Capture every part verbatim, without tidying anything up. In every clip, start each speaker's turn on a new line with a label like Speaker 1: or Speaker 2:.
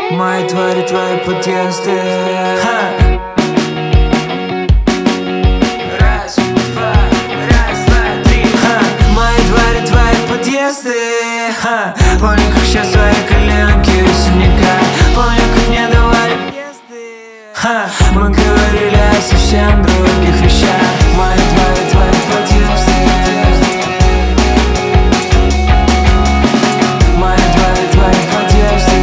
Speaker 1: Мои твари, твои подъезды. Ха! Раз, два, раз, два, три. Ха! Мои твари, твои подъезды. Ха! Помню, как сейчас свои коленки у синяка. Помню, как мне давали въезды. Ха! Мы говорили о совсем других вещах. Мои твари, твои подъезды. Мои твари, твои подъезды.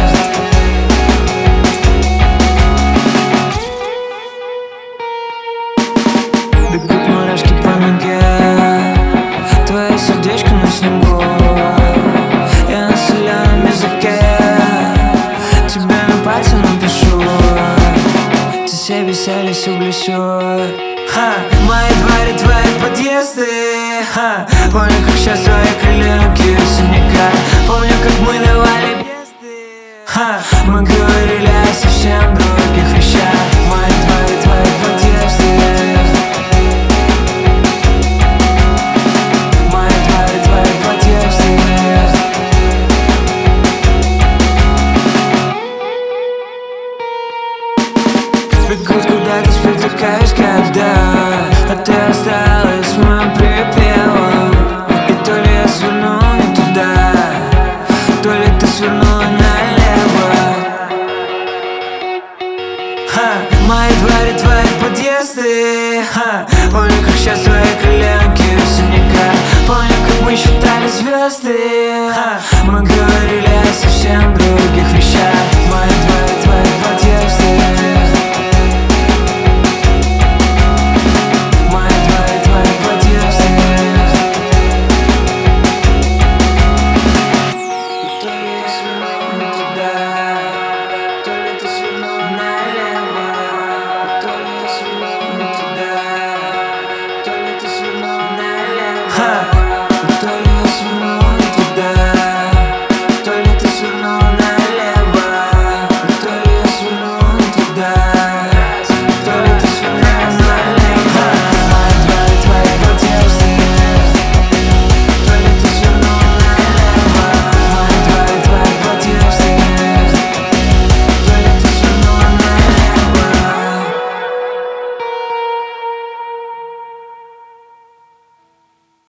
Speaker 1: Бегут мурашки по ноге. Твое сердечко на снегу. Я на соленом языке тебе на пальце напишу. Ты все веселись углесю. Ха! Мои твари, твои подъезды. Ха! Помню, как сейчас твои коленки у синяка. Помню, как мы давали въезды. Ха! Мы говорили о совсем других вещах. Мои твари, твои подъезды. Мои твари, твои подъезды. Бегут куда-то, спотыкаясь, когда а ты осталась моим припевом. И то ли я свернул не туда, то ли ты свернула налево. Ха! Мои твари, твои подъезды. Ха! Помню, как сейчас твои коленки у синяка. Помню, как мы считали звезды. Ха! Мы говорили о совсем других вещах. Мои твари, твои подъезды. Ха! То ли я свернул не туда, то ли ты свернул налево, то ли я свернул не туда.